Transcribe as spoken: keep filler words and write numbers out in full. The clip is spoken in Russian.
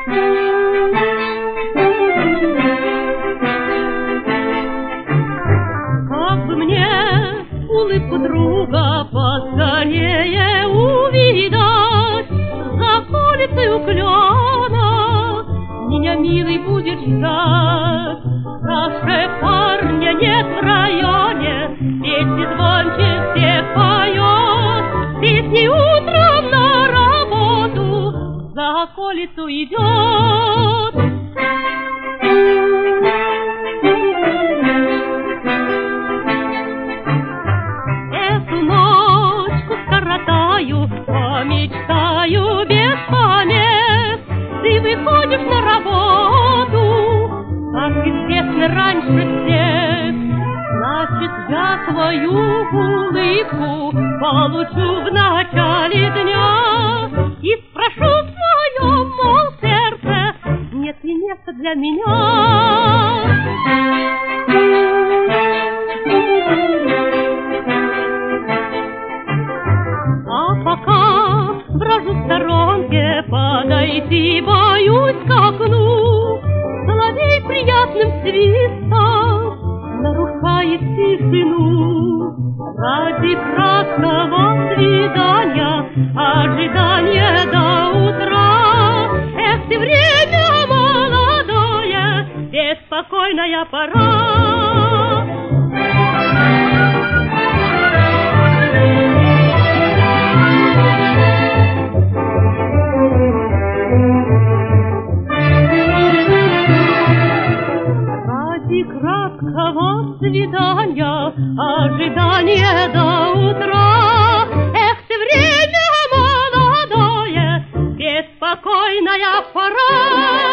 Как бы мне улыбку друга поскорее увидать, за колицей клена меня, милый, будет ждать. Наше парня нет в районе, песни звонче всех поет, песни утром на работу за околицу идет. Эту ночку скоротаю, помечтаю без помех. Ты выходишь на работу, как известно, раньше всех. Значит, я твою улыбку получу в начале дня и спрошу в своем, мол, сердце, нет ли места для меня. А пока брожу в сторонке, подойти боюсь к окну. Соловей приятным свистом нарушает тишину. Ради краткого свидания, ожидания до утра. Эх, ты время молодое, беспокойная пора. Краткого свидания, ожидание до утра. Эх, ты время молодое, беспокойная пора.